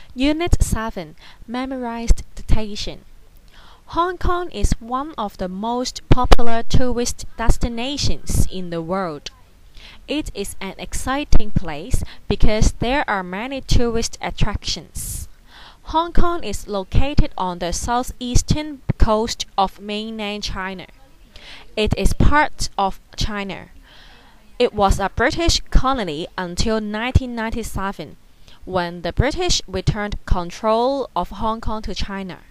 Unit 7. Memorized dictation. Hong Kong is one of the most popular tourist destinations in the world. It is an exciting place because there are many tourist attractions. Hong Kong is located on the southeastern coast of mainland China. It is part of China. It was a British colony until 1997, when the British returned control of Hong Kong to China.